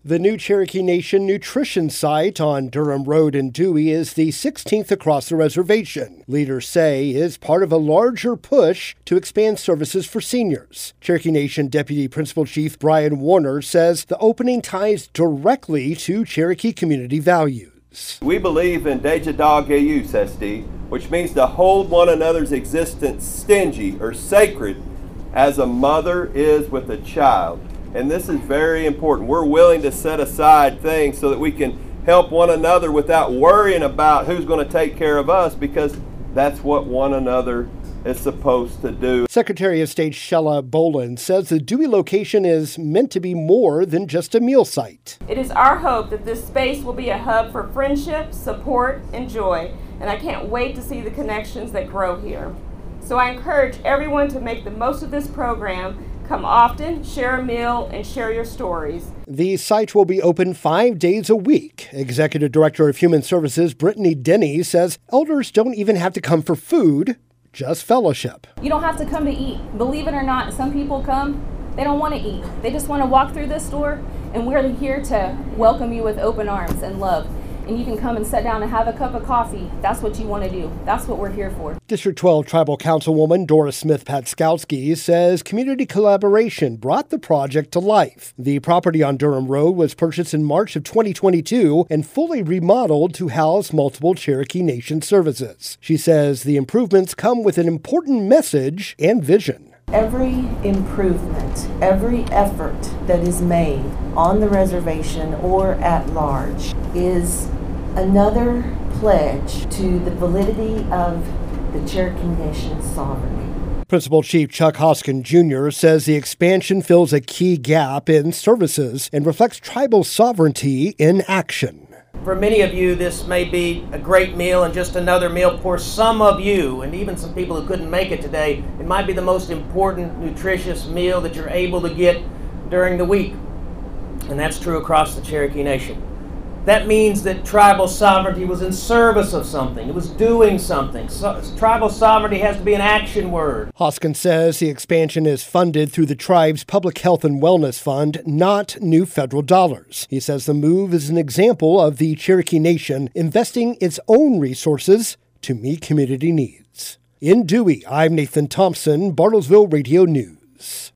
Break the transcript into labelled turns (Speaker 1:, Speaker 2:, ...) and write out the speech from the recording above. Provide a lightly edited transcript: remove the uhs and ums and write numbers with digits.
Speaker 1: The new Cherokee Nation Nutrition Site on Durham Road in Dewey is the 16th across the reservation. Leaders say is part of a larger push to expand services for seniors. Cherokee Nation Deputy Principal Chief Brian Warner says the opening ties directly to Cherokee community values.
Speaker 2: We believe in Deja Use, SD, which means to hold one another's existence stingy or sacred as a mother is with a child. And this is very important. We're willing to set aside things so that we can help one another without worrying about who's going to take care of us, because that's what one another is supposed to do.
Speaker 1: Secretary of State Shella Boland says the Dewey location is meant to be more than just a meal site.
Speaker 3: It is our hope that this space will be a hub for friendship, support, and joy, and I can't wait to see the connections that grow here. So I encourage everyone to make the most of this program. Come often, share a meal, and share your stories.
Speaker 1: The site will be open 5 days a week. Executive Director of Human Services Brittany Denny says elders don't even have to come for food, just fellowship.
Speaker 4: You don't have to come to eat. Believe it or not, some people come, they don't want to eat. They just want to walk through this door, and we're here to welcome you with open arms and love. And you can come and sit down and have a cup of coffee. That's what you want to do. That's what we're here for.
Speaker 1: District 12 Tribal Councilwoman Doris Smith-Patskowski says community collaboration brought the project to life. The property on Durham Road was purchased in March of 2022 and fully remodeled to house multiple Cherokee Nation services. She says the improvements come with an important message and vision.
Speaker 5: Every improvement, every effort that is made on the reservation or at large is another pledge to the validity of the Cherokee Nation's sovereignty.
Speaker 1: Principal Chief Chuck Hoskin Jr. says the expansion fills a key gap in services and reflects tribal sovereignty in action.
Speaker 6: For many of you, this may be a great meal and just another meal. For some of you, and even some people who couldn't make it today, it might be the most important, nutritious meal that you're able to get during the week. And that's true across the Cherokee Nation. That means that tribal sovereignty was in service of something. It was doing something. So, tribal sovereignty has to be an action word.
Speaker 1: Hoskin says the expansion is funded through the tribe's Public Health and Wellness Fund, not new federal dollars. He says the move is an example of the Cherokee Nation investing its own resources to meet community needs. In Dewey, I'm Nathan Thompson, Bartlesville Radio News.